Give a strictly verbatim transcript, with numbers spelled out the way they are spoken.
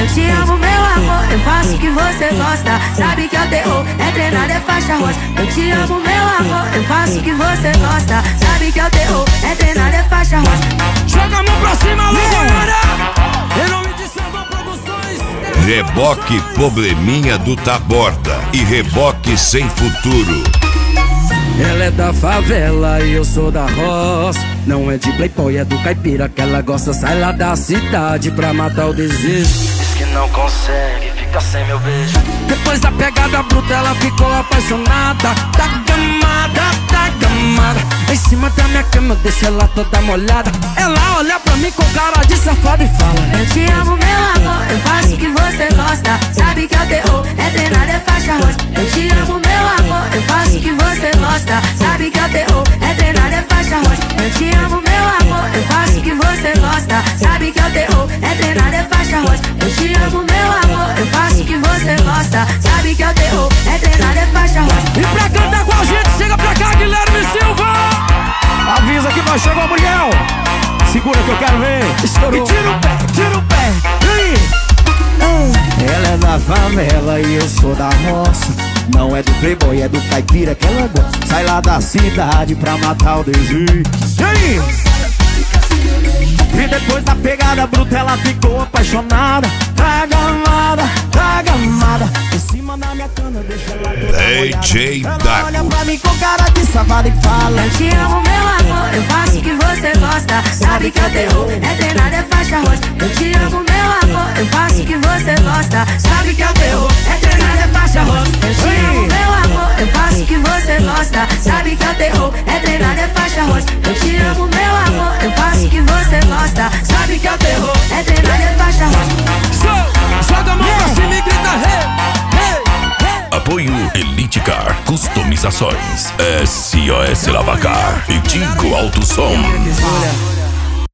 te amo, meu amor, eu faço o que você gosta. Sabe que é o terror, é treinado, é faixa rosa. Eu te amo, meu amor, eu faço o que você gosta. Sabe que é o terror, é treinado, é faixa rosa. Joga a mão pra cima, alô, galera! Em nome de Sandor Produções. Reboque Probleminha do Taborda e Reboque Sem Futuro. Ela é da favela e eu sou da roça. Não é de playboy, é do caipira que ela gosta. Sai lá da cidade pra matar o desejo. Diz que não consegue, fica sem meu beijo. Depois da pegada bruta ela ficou apaixonada. Tá gamada, tá gamada. Em cima da minha cama eu deixo ela toda molhada. Ela olha pra mim com cara de safada e fala: eu te amo, meu amor, eu faço o que você gosta. Sabe que é o terror, é treinado, é faixa rosa. Eu te amo, meu amor, eu faço o que você gosta. Sabe que é o terror, é treinado, é faixa rosa. Eu te amo, meu amor, eu faço o que você gosta. Sabe que é o terror, é treinado, é faixa rosa. Eu te amo, meu amor, eu faço o que você gosta. Sabe que é o terror, é treinado, é faixa rosa. E pra cantar com a gente, chega pra cá, Guilherme Silva. Avisa que nós chegamos, mulher. Segura que eu quero ver. Estourou. E tira o pé, tira o pé. E aí? Ela é da favela e eu sou da roça. Não é do playboy, é do caipira que ela gosta. Sai lá da cidade pra matar o desejo. E aí? E depois da pegada bruta ela ficou apaixonada. Tá gamada, tá gamada. Em cima da minha cama deixa ela toda D J molhada. Ela Dago. olha pra mim com cara de safada e fala: eu te amo, meu amor, eu faço o que você gosta. Sabe que é o terror, é treinado, é faixa rosa. Eu te amo, meu amor, eu faço o que você gosta. Sabe que é o terror, é treinado, é faixa rosa. Eu te amo, meu amor, eu faço o que você gosta. Sabe que é o terror, é treinado, é faixa rosa. Eu te amo, meu amor, eu faço o que você gosta. Sabe que é o terror, é treinado, é faixa rosa. Joga a mão pra cima e grita: hey, hey, hey. Apoio Elite Car, customizações, S O S Lavacar e Tico Alto Som. Olha,